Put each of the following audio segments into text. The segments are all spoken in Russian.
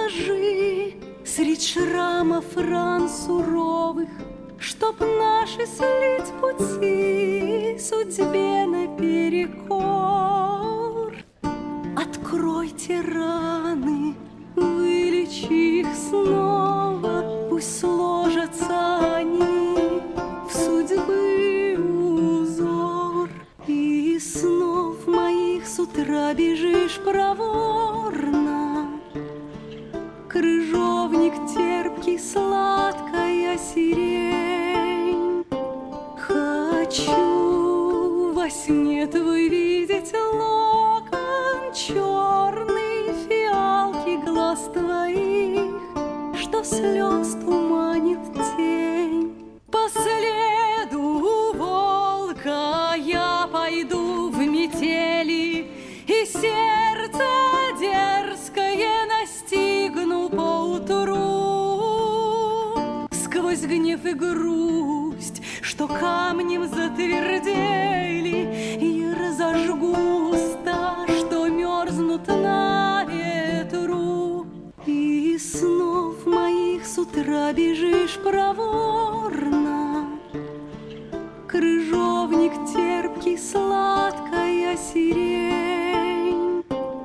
положи средь шрамов ран суровых, чтоб наши слить пути судьбе наперекор. Откройте раны, вылечи их снова, пусть сложатся они в судьбы узор. И из снов моих с утра бежишь проворно, крыжовник терпкий, сладкая сирень. Хочу во сне твой видеть локон черный, фиалки глаз твоих, что слез туманит тень. По следу волка я пойду в метели, и сердце дерзкое настигну поутру. Сквозь гнев и грусть, что камнем затвердели, и разожгу уста, что мерзнут на ветру. И из снов моих с утра бежишь проворно, крыжовник терпкий, сладкая сирень.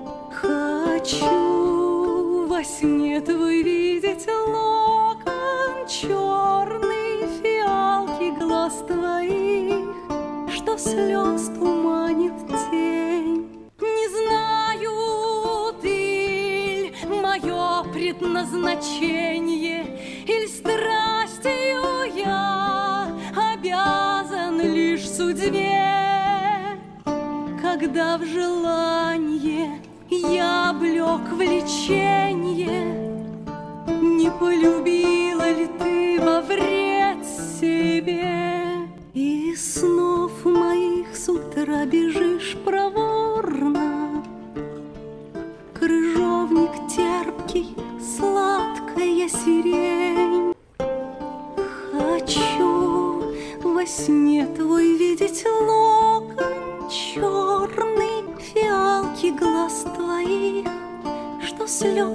Хочу во сне твой видеть локон черный, фиалки глаз твоих, что слез туманит тень. Не знаю, ты ль мое предназначение, иль страстью я обязан лишь судьбе, когда в желанье я облек влеченье. Не полюбила ли ты во вред себе? И из снов моих с утра бежишь проворно, крыжовник терпкий, сладкая сирень. Хочу во сне твой видеть локон черный, фиалки глаз твоих, что слез